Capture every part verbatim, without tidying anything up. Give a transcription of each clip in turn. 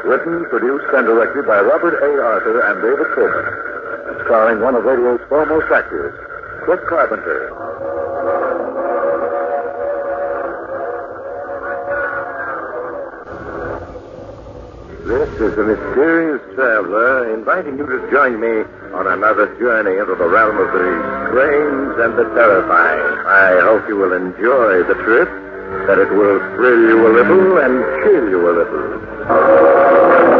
Written, produced, and directed by Robert A. Arthur and David Coleman. Starring one of radio's foremost actors, Cliff Carpenter. This is the Mysterious Traveler inviting you to join me on another journey into the realm of the strange and the terrifying. I hope you will enjoy the trip, that it will thrill you a little and chill you a little.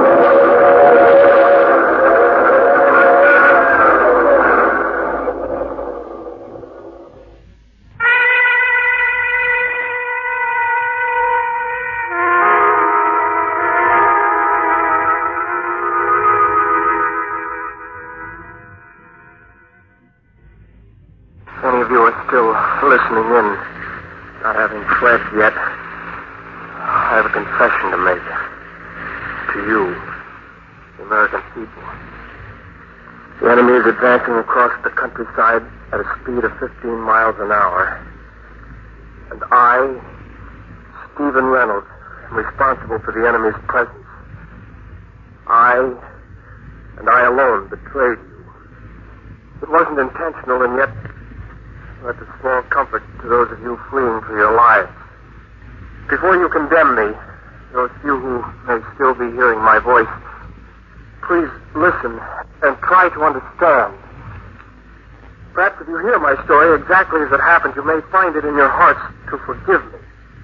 Any of you are still listening in, not having fled yet, I have a confession to make to you, the American people. The enemy is advancing across the countryside at a speed of fifteen miles an hour. And I, Stephen Reynolds, am responsible for the enemy's presence. I, and I alone, betrayed you. It wasn't intentional, and yet that's a small comfort to those of you fleeing for your lives. Before you condemn me, those few who may still be hearing my voice, please listen and try to understand. Perhaps if you hear my story exactly as it happened, you may find it in your hearts to forgive me.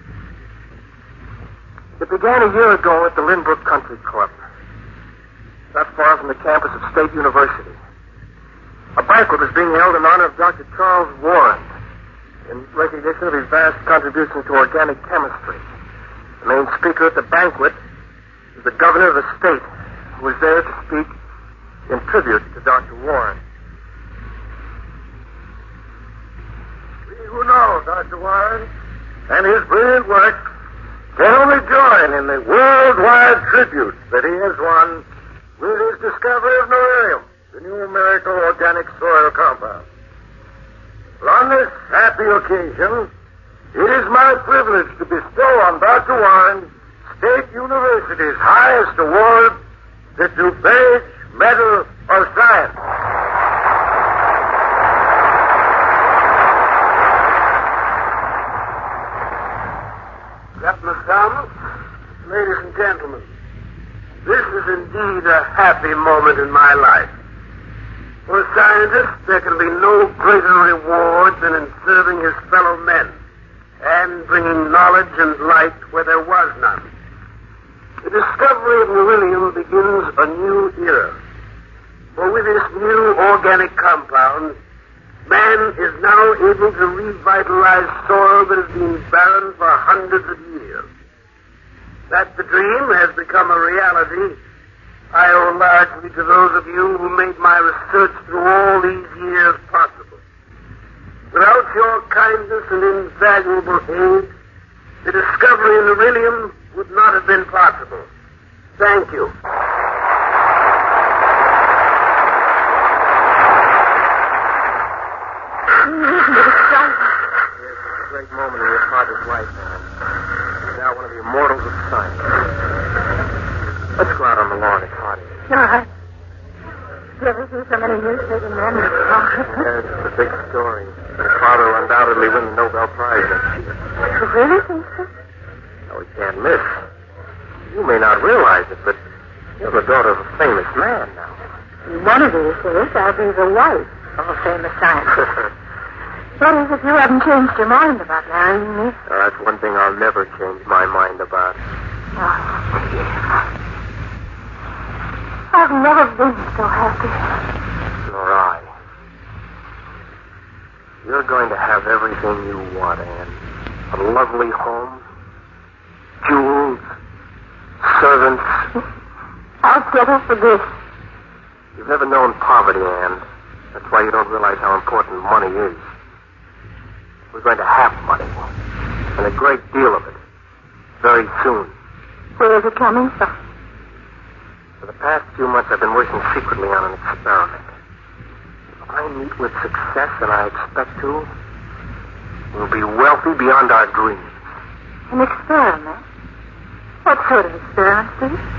It began a year ago at the Lynbrook Country Club, not far from the campus of State University. A banquet was being held in honor of Doctor Charles Warren in recognition of his vast contributions to organic chemistry. The main speaker at the banquet was the governor of the state, who was there to speak in tribute to Doctor Warren. We who know Doctor Warren and his brilliant work can only join in the worldwide tribute that he has won with his discovery of Norarium, the new miracle organic soil compound. But on this happy occasion, it is my privilege to bestow on Doctor Warren State University's highest award, the DuPage Medal of Science. Captain McDonald, ladies and gentlemen, this is indeed a happy moment in my life. For a scientist, there can be no greater reward than in serving his fellow men and bringing knowledge and light where there was none. The discovery of beryllium begins a new era. For with this new organic compound, man is now able to revitalize soil that has been barren for hundreds of years. That the dream has become a reality, I owe largely to those of you who made my research through all these years possible. Without your kindness and invaluable aid, the discovery of beryllium would not have been possible. Thank you. Yes, it's a great moment in your father's life, man. He's now one of the immortals of science. Let's go out on the lawn. It's hot. No, I never seen so many newspaper men. Yes, it's a big story. Your father will undoubtedly win the Nobel Prize next year. You really think so? No, we can't miss. You may not realize it, but you're the daughter of a famous man now. One of these days, I'll be the wife of a famous scientist. That is, if you haven't changed your mind about marrying me. Well, that's one thing I'll never change my mind about. Oh, dear. I've never been so happy. Nor I. You're going to have everything you want, Anne. A lovely home, jewels, servants. I'll settle for this. You've never known poverty, Anne. That's why you don't realize how important money is. We're going to have money, and a great deal of it, very soon. Where is it coming from? For the past few months, I've been working secretly on an experiment. If I meet with success, and I expect to, we'll be wealthy beyond our dreams. An experiment? What sort of experiment, Steve?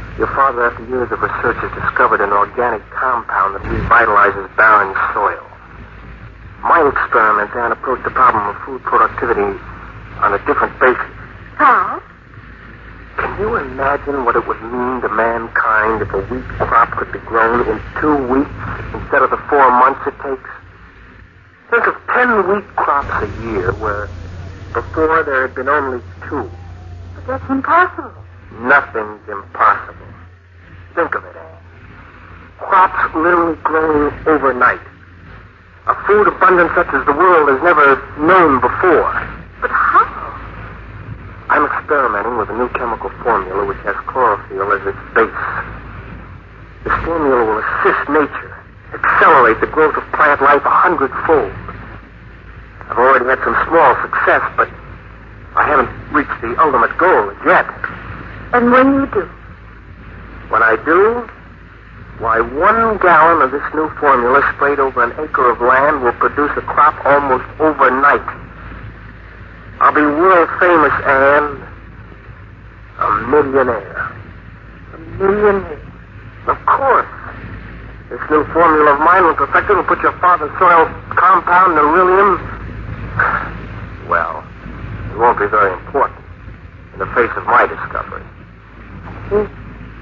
Your father, after years of research, has discovered an organic compound that revitalizes barren soil. My experiments, Anne, approach the problem of food productivity on a different basis. How? Can you imagine what it would mean to mankind if a wheat crop could be grown in two weeks instead of the four months it takes? Think of ten wheat crops a year where before there had been only two. But that's impossible. Nothing's impossible. Think of it, Anne. Crops literally grown overnight. A food abundance such as the world has never known before. But how? I'm experimenting with a new chemical formula which has chlorophyll as its base. This formula will assist nature, accelerate the growth of plant life a hundredfold. I've already had some small success, but I haven't reached the ultimate goal yet. And when you do? When I do, why, one gallon of this new formula sprayed over an acre of land will produce a crop almost overnight. I'll be world famous, Anne. A millionaire. A millionaire? Of course. This new formula of mine, when perfected, will put your father's soil compound, Nerilium, well, it won't be very important in the face of my discovery. Steve,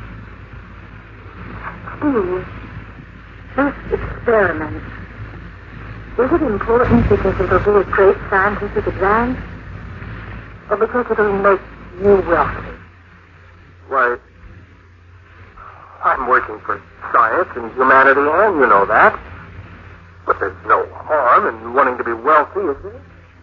Steve, this experiment, is it important because it'll be a great scientific advance? Or because it'll make you wealthy? Why, I'm working for science and humanity, and you know that. But there's no harm in wanting to be wealthy, is there?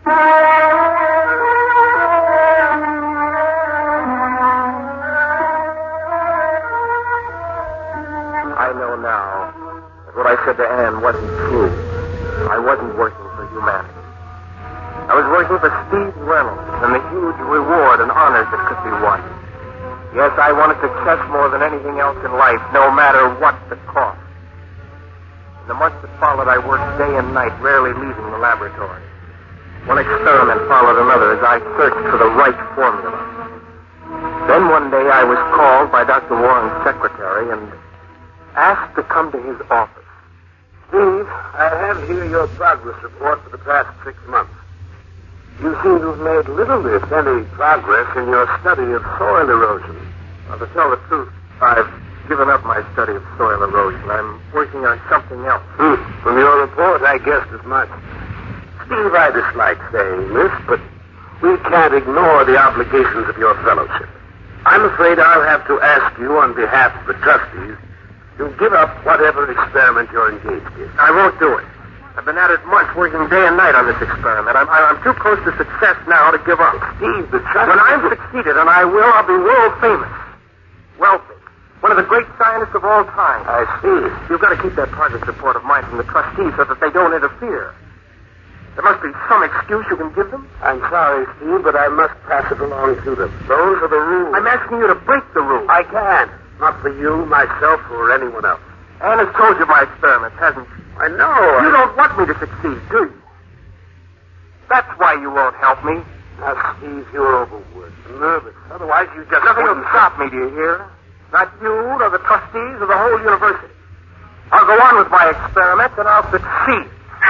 I know now that what I said to Anne wasn't true. I wasn't working for humanity. I was working for Steve Reynolds and the huge reward and honors that could be won. Yes, I wanted success more than anything else in life, no matter what the cost. In the months that followed, I worked day and night, rarely leaving the laboratory. One experiment followed another as I searched for the right formula. Then one day I was called by Doctor Warren's secretary and asked to come to his office. Steve, I have here your progress report for the past six months. You seem to have made little, if any, progress in your study of soil erosion. Well, to tell the truth, I've given up my study of soil erosion. I'm working on something else. Hmm. From your report, I guessed as much. Steve, I dislike saying this, but we can't ignore the obligations of your fellowship. I'm afraid I'll have to ask you on behalf of the trustees to give up whatever experiment you're engaged in. I won't do it. I've been at it months, working day and night on this experiment. I'm, I'm too close to success now to give up. Steve, the trustees... When I'm succeeded, and I will, I'll be world famous. Wealthy. One of the great scientists of all time. I see. You've got to keep that progress report of mine from the trustees so that they don't interfere. There must be some excuse you can give them. I'm sorry, Steve, but I must pass it along to them. Those are the rules. I'm asking you to break the rules. I can't. Not for you, myself, or anyone else. Anne has told you my experiments, hasn't she? I know. You I... don't want me to succeed, do you? That's why you won't help me. Now, Steve, you're overworked, nervous. Otherwise, you just... Nothing will wouldn't... stop me, do you hear? Not you, nor the trustees, or the whole university. I'll go on with my experiments, and I'll succeed.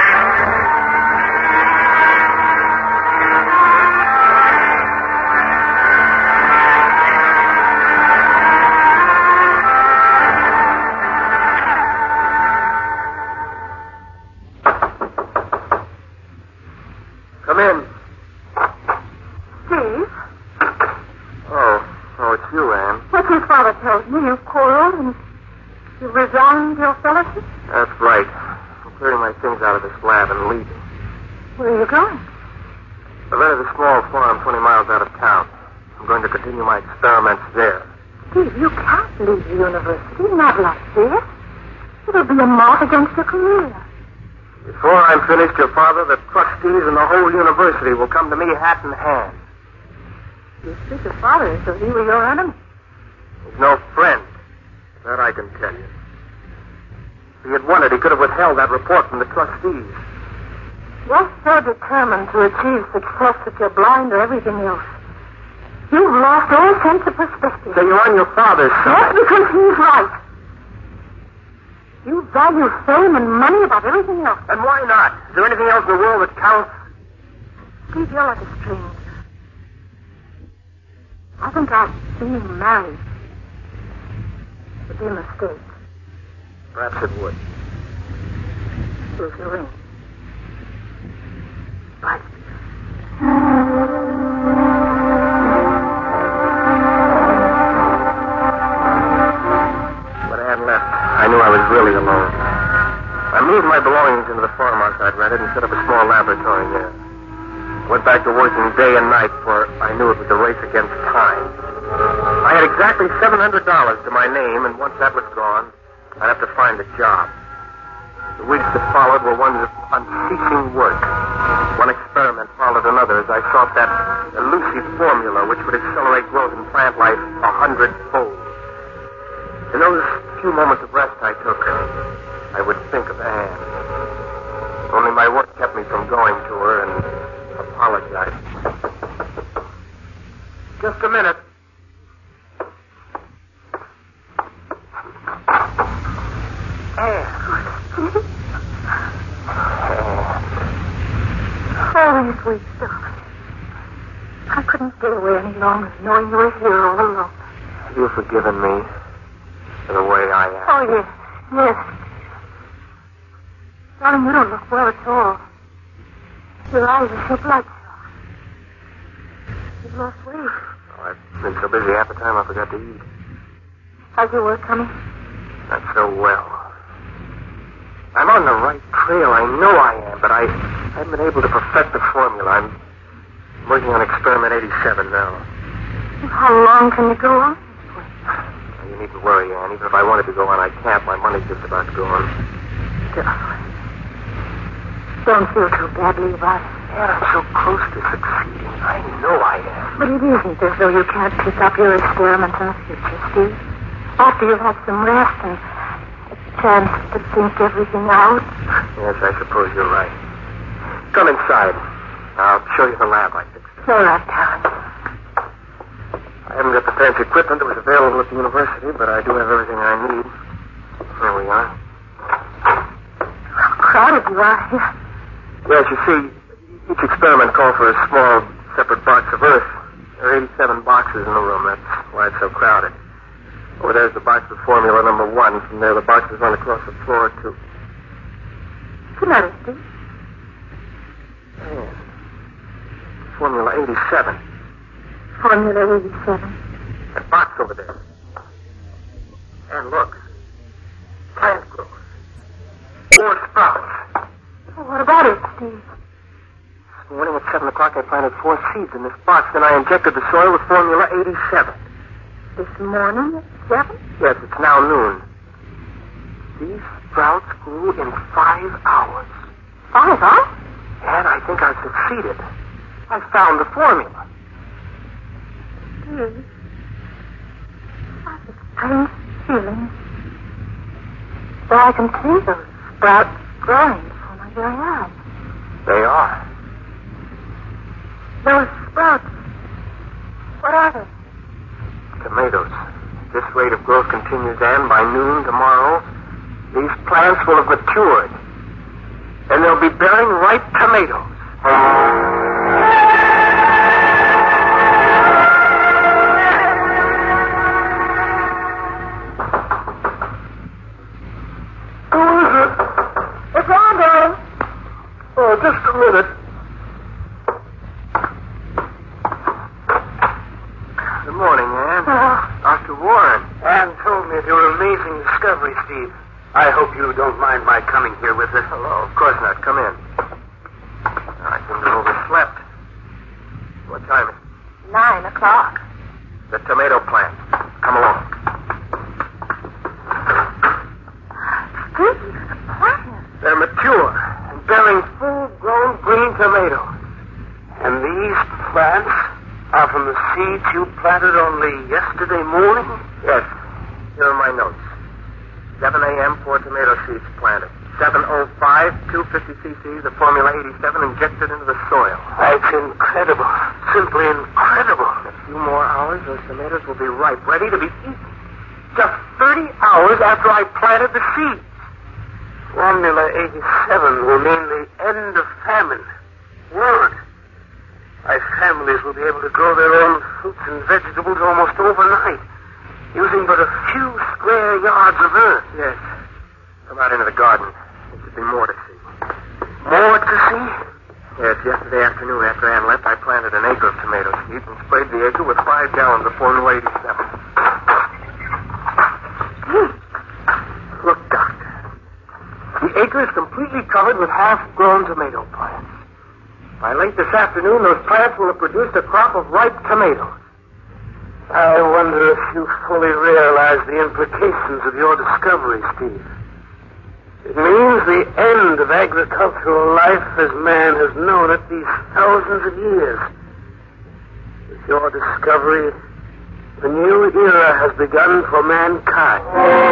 Come in. Steve? Oh, oh, it's you, Anne. What your father told me, you've quarreled and you resigned your fellowship? That's right. I'm clearing my things out of this lab and leaving. Where are you going? I've rented a small farm twenty miles out of town. I'm going to continue my experiments there. Steve, you can't leave the university, not like this. It'll be a mark against your career. Before I'm finished, your father, the trustees, and the whole university will come to me hat in hand. You treat your father as though he were your enemy. He's no friend. That I can tell you. If he had wanted, he could have withheld that report from the trustees. You're so determined to achieve success that you're blind to everything else. You've lost all sense of perspective. So you're on your father's side. That's because he's right. You value fame and money above everything else. And why not? Is there anything else in the world that counts? Steve, you're like a stranger. I think our being married would be a mistake. Perhaps it would. Here's your ring. Bye. When I had left, I knew I was really alone. I moved my belongings into the farmhouse I'd rented and set up a small laboratory there. Went back to working day and night, for I knew it was a race against time. I had exactly seven hundred dollars to my name, and once that was gone, I'd have to find a job. The weeks that followed were ones of unceasing work. One experiment followed another as I sought that elusive formula which would accelerate growth in plant life a hundredfold. In those few moments of rest I took, I would think of Anne. Only my work kept me from going to her and apologize. Just a minute. Anne. Oh, you sweet darling. I couldn't stay away any longer, knowing you were here all alone. Have you forgiven me for the way I am? Oh, yes, yes. Darling, you don't look well at all. Your eyes are so bloodshot. You've lost weight. Oh, I've been so busy half the time I forgot to eat. How's your work coming? Not so well. I'm on the right trail, I know I am, but I haven't been able to perfect the formula. I'm working on experiment eighty-seven now. How long can you go on? You needn't worry, Anne. Even if I wanted to go on, I can't. My money's just about gone. Darling. Don't feel too badly about it. Anne, I'm so close to succeeding. I know I am. But it isn't as though you can't pick up your experiments in the future, Steve. After you've had some rest and a chance to think everything out. Yes, I suppose you're right. Come inside. I'll show you the lab I fixed. All right, darling. I haven't got the fancy equipment that was available at the university, but I do have everything I need. Here we are. How crowded you are here. Yes, you see, each experiment called for a small, separate box of Earth. There are eighty-seven boxes in the room. That's why it's so crowded. Over there's the box with formula number one. From there, the boxes run across the floor, too. Good night, Steve. Yeah. Formula eighty-seven. Formula eighty-seven. That box over there. And look. Plant growth. Four sprouts. Well, what about it, Steve? This morning at seven o'clock, I planted four seeds in this box. Then I injected the soil with formula eighty-seven. This morning at seven? Yes, it's now noon. These sprouts grew in five hours. Five hours? And I think I've succeeded. I found the formula. Steve, I've a strange feeling. But I can see those sprouts growing before my very eyes. They are. Those sprouts, what are they? Tomatoes. This rate of growth continues, and by noon tomorrow, these plants will have matured. And they'll be bearing ripe tomatoes. Who is it? It's on, darling. Oh, just a minute. Good morning, Anne. Oh. Doctor Warren. Anne told me of your amazing discovery, Steve. I hope you don't mind my coming here with us. Hello. Of course not. Come in. I seem to have overslept. What time is it? Nine o'clock. The tomato plant. Come along. Steve, the plants. They're mature and bearing full-grown green tomatoes. And these plants are from the seeds you planted only yesterday morning? Yes. Here are my notes. seven a.m., four tomato seeds planted. seven oh five, two hundred fifty cc's of Formula eighty-seven injected into the soil. That's incredible. Simply incredible. In a few more will be ripe, ready to be eaten. Just thirty hours after I planted the seeds. Formula eighty-seven will mean the end of famine. Word. My families will be able to grow their own fruits and vegetables almost overnight, using but a few square yards of earth. Yes. Come out into the garden. There should be more to see. More to see? Yes, yesterday afternoon after Ann left, I planted an acre of tomato seeds and sprayed the acre with five gallons of Formula eighty-seven. Look, Doctor. The acre is completely covered with half-grown tomato plants. By late this afternoon, those plants will have produced a crop of ripe tomatoes. I wonder if you fully realize the implications of your discovery, Steve. It means the end of agricultural life as man has known it these thousands of years. With your discovery, a new era has begun for mankind.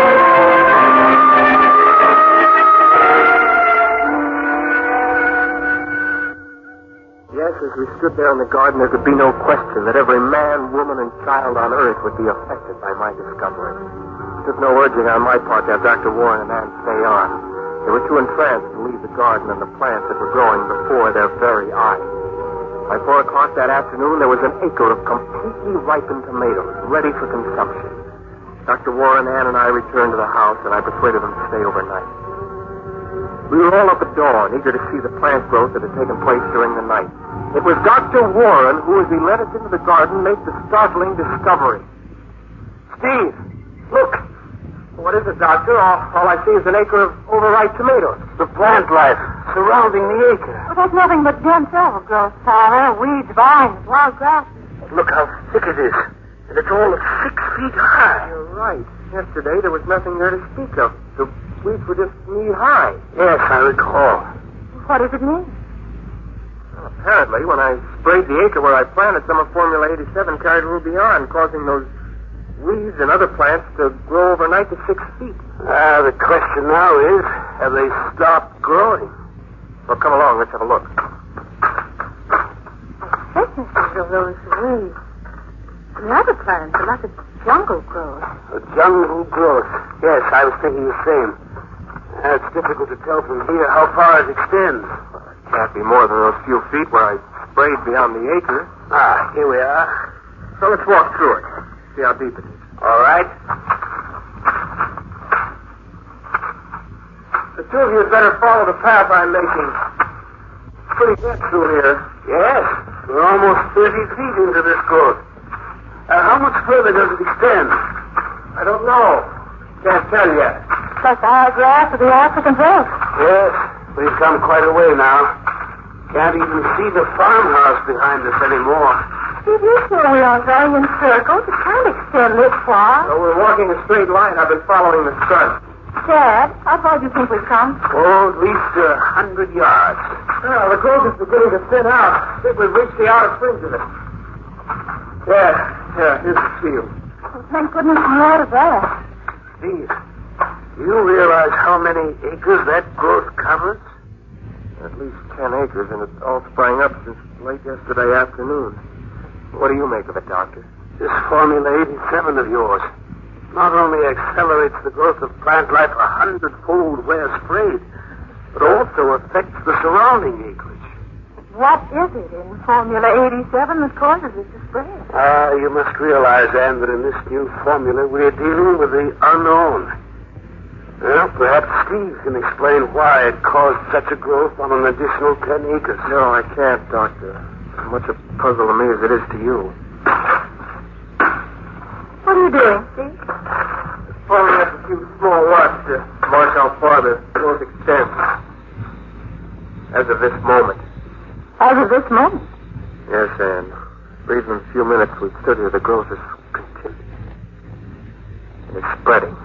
Yes, as we stood there in the garden, there could be no question that every man, woman, and child on Earth would be affected by my discovery. It took no urging on my part to have Doctor Warren and Ann stay on. They were too entranced to leave the garden and the plants that were growing before their very eyes. By four o'clock that afternoon, there was an acre of completely ripened tomatoes ready for consumption. Doctor Warren, Ann, and I returned to the house, and I persuaded them to stay overnight. We were all up at dawn, eager to see the plant growth that had taken place during the night. It was Doctor Warren who, as he led us into the garden, made the startling discovery. Steve, look. What is it, Doctor? All, all I see is an acre of overripe tomatoes. The plant life surrounding the acre. Well, there's nothing but dense overgrowth, Father. Weeds, vines, wild grass. Look how thick it is. And it's all of six feet high. You're right. Yesterday, there was nothing there to speak of. The weeds were just knee-high. Yes, I recall. What does it mean? Well, apparently, when I sprayed the acre where I planted, some of Formula eighty-seven carried a little beyond, causing those weeds and other plants to grow overnight to six feet. Ah, the question now is, have they stopped growing? Well, come along. Let's have a look. The thicknesses of those weeds. The other plants are like a jungle growth. A jungle growth. Yes, I was thinking the same. Uh, it's difficult to tell from here how far it extends. Well, it can't be more than those few feet where I sprayed beyond the acre. Ah, here we are. So let's walk through it. See how deep it is. All right. The two of you had better follow the path I'm making. It's pretty wet through here. Yes, we're almost thirty feet into this growth. Uh, how much further does it extend? I don't know. Can't tell yet. Like the high grass of the African bush. Yes, we've come quite a way now. Can't even see the farmhouse behind us anymore. Steve, you sure we aren't going in circles? It can't extend this far. So we're walking a straight line. I've been following the sun. Dad, how far do you think we've come? Oh, at least a hundred yards. Well, the growth is beginning to thin out. I think we've reached the outer fringe of it. Yeah, yeah, here's the field. Well, thank goodness we're out of there. Steve, do you realize how many acres that growth covers? At least ten acres, and it all sprang up since late yesterday afternoon. What do you make of it, Doctor? This Formula eighty-seven of yours not only accelerates the growth of plant life a hundredfold where sprayed, but also affects the surrounding acreage. What is it in Formula eighty-seven that causes it to spread? Ah, you must realize, Anne, that in this new formula we're dealing with the unknown. Well, perhaps Steve can explain why it caused such a growth on an additional ten acres. No, I can't, Doctor. As much a puzzle to me as it is to you. What are you doing, Steve? Following up a few small rods to mark how far the growth extends. As of this moment. As of this moment? Yes, Anne. For even a few minutes we've stood here, the growth is continued. And it's spreading.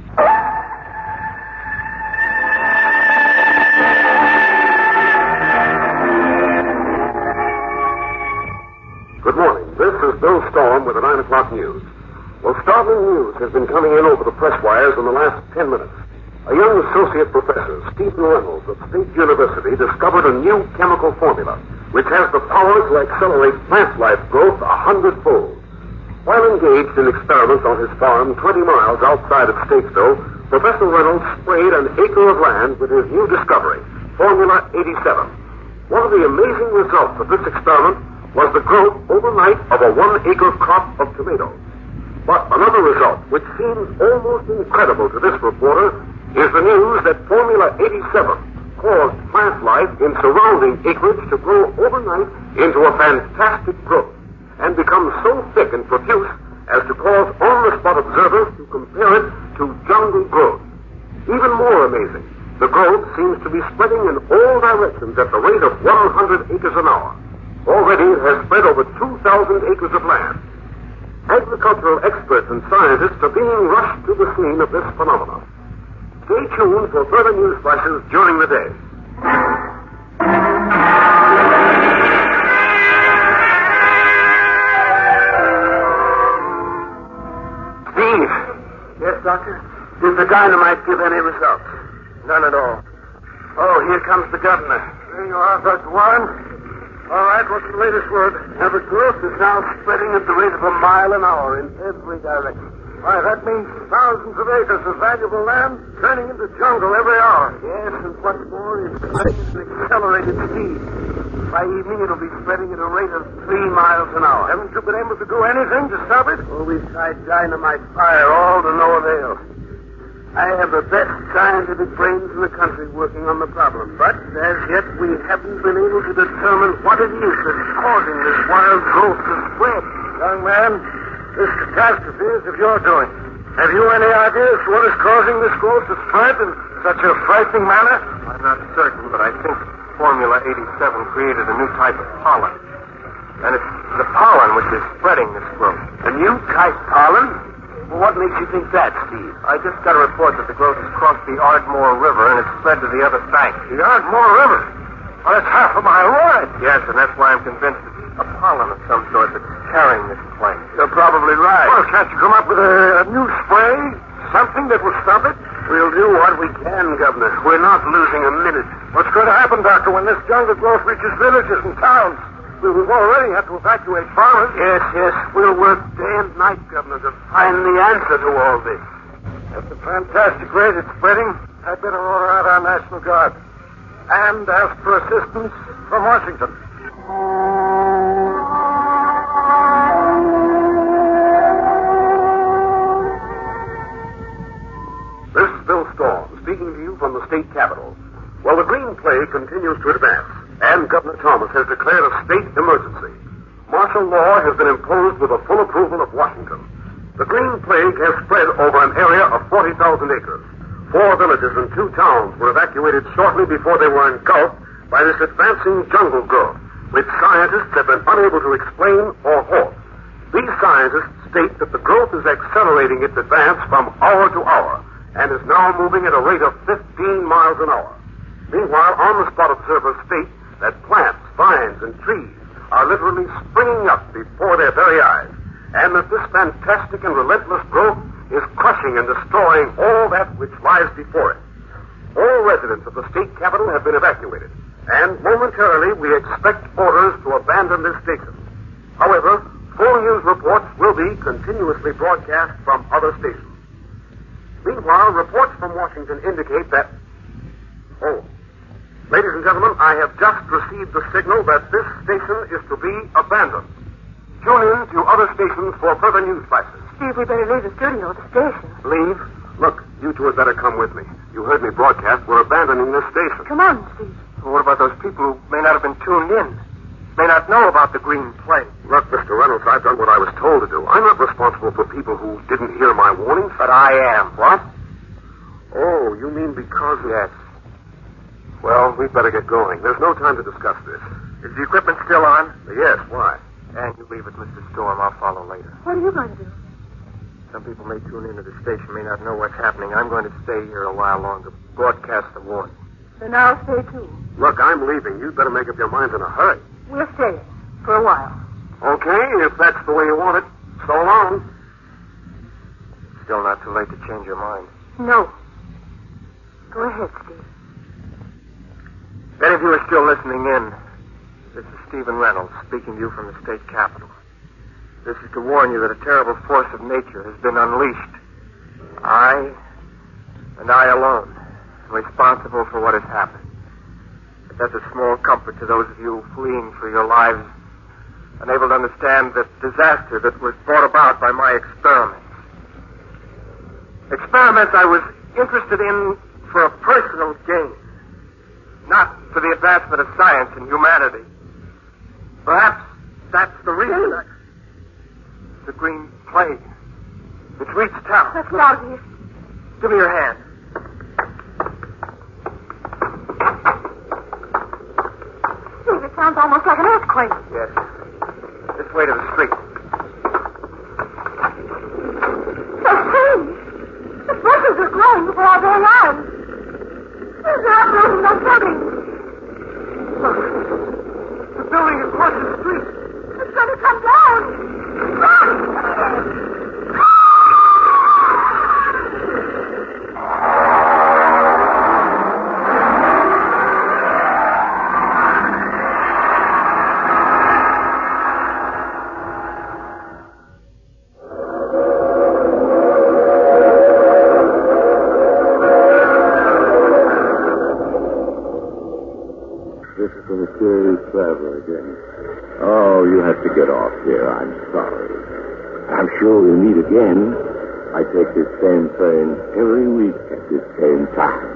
Good morning. This is Bill Storm with the nine o'clock news. Well, startling news has been coming in over the press wires in the last ten minutes. A young associate professor, Stephen Reynolds of State University, discovered a new chemical formula which has the power to accelerate plant life growth a hundredfold. While engaged in experiments on his farm twenty miles outside of Statesville, Professor Reynolds sprayed an acre of land with his new discovery, Formula eighty-seven. One of the amazing results of this experiment was the growth overnight of a one-acre crop of tomatoes. But another result, which seems almost incredible to this reporter, is the news that Formula eighty-seven caused plant life in surrounding acreage to grow overnight into a fantastic growth and become so thick and profuse as to cause on-the-spot observers to compare it to jungle growth. Even more amazing, the growth seems to be spreading in all directions at the rate of one hundred acres an hour. Already it has spread over two thousand acres of land. Agricultural experts and scientists are being rushed to the scene of this phenomenon. Stay tuned for further news flashes during the day. Steve. Yes, Doctor? Did the dynamite give any results? None at all. Oh, here comes the governor. There you are, Doctor Warren. All right, what's the latest word? Now, the growth is now spreading at the rate of a mile an hour in every direction. Why, that means thousands of acres of valuable land turning into jungle every hour. Yes, and what's more, it's spreading at an accelerated speed. By evening, it'll be spreading at a rate of three miles an hour. Haven't you been able to do anything to stop it? Oh, we've tried dynamite fire, all to no avail. I have the best scientific brains in the country working on the problem, but as yet we haven't been able to determine what it is that's causing this wild growth to spread. Young man, this catastrophe is of your doing. Have you any idea as to what is causing this growth to spread in such a frightening manner? I'm not certain, but I think Formula eighty-seven created a new type of pollen. And it's the pollen which is spreading this growth. A new type pollen? Well, what makes you think that, Steve? I just got a report that the growth has crossed the Ardmore River and it's spread to the other bank. The Ardmore River? Well, that's half a mile wide. Yes, and that's why I'm convinced it's a pollen of some sort that's carrying this plant. You're probably right. Well, can't you come up with a, a new spray? Something that will stop it? We'll do what we can, Governor. We're not losing a minute. What's going to happen, Doctor, when this jungle growth reaches villages and towns? We've already had to evacuate farmers. Yes, yes. We'll work day and night, Governor, to find the answer to all this. At the fantastic rate it's spreading, I'd better order out our National Guard and ask for assistance from Washington. This is Bill Storm, speaking to you from the state capitol. Well, the green plague continues to advance, and Governor Thomas has declared a state emergency. Martial law has been imposed with the full approval of Washington. The green plague has spread over an area of forty thousand acres. Four villages and two towns were evacuated shortly before they were engulfed by this advancing jungle growth, which scientists have been unable to explain or halt. These scientists state that the growth is accelerating its advance from hour to hour and is now moving at a rate of fifteen miles an hour. Meanwhile, on-the-spot observers state that plants, vines, and trees are literally springing up before their very eyes, and that this fantastic and relentless growth is crushing and destroying all that which lies before it. All residents of the state capital have been evacuated, and momentarily we expect orders to abandon this station. However, full news reports will be continuously broadcast from other stations. Meanwhile, reports from Washington indicate that... Oh, ladies and gentlemen, I have just received the signal that this station is to be abandoned. Tune in to other stations for further news flashes. Steve, we better leave the studio, the station. Leave? Look, you two had better come with me. You heard me broadcast. We're abandoning this station. Come on, Steve. Well, what about those people who may not have been tuned in? May not know about the green plague? Look, Mister Reynolds, I've done what I was told to do. I'm not responsible for people who didn't hear my warnings. But I am. What? Oh, you mean because... Yes. Well, we'd better get going. There's no time to discuss this. Is the equipment still on? Yes, why? And you leave it, Mister Storm. I'll follow later. What are you going to do? Some people may tune into the station, may not know what's happening. I'm going to stay here a while longer, broadcast the warning. Then I'll stay, too. Look, I'm leaving. You'd better make up your minds in a hurry. We'll stay for a while. Okay, if that's the way you want it. So long. Still not too late to change your mind. No. Go ahead, Steve. If any of you are still listening in, this is Stephen Reynolds speaking to you from the state capitol. This is to warn you that a terrible force of nature has been unleashed. I, and I alone, am responsible for what has happened. But that's a small comfort to those of you fleeing for your lives, unable to understand the disaster that was brought about by my experiments. Experiments I was interested in for a personal gain, not for the advancement of science and humanity. Perhaps that's the reason I... The green plague. It's reached town. Let's get out of here. Give me your hand. Steve, it sounds almost like an earthquake. Yes. This way to the street. So strange. The bushes are growing before our very eyes. There's not moving, no building. Look. The building across the street. It's going to come down. This is the mysterious traveler again. Oh, you have to get off here. I'm sorry. I'm sure we'll meet again. I take this same train every week at this same time.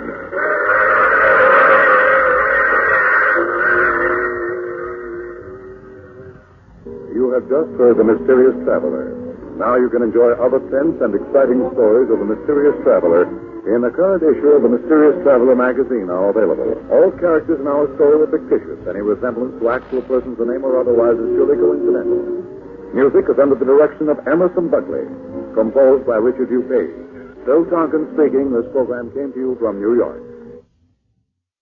You have just heard The Mysterious Traveler. Now you can enjoy other tense and exciting stories of The Mysterious Traveler in the current issue of The Mysterious Traveler magazine, now available. All characters in our story are fictitious. Any resemblance to actual persons, the name or otherwise, is purely coincidental. Music is under the direction of Emerson Buckley, composed by Richard Hugh Page. Bill Tonkin speaking. This program came to you from New York.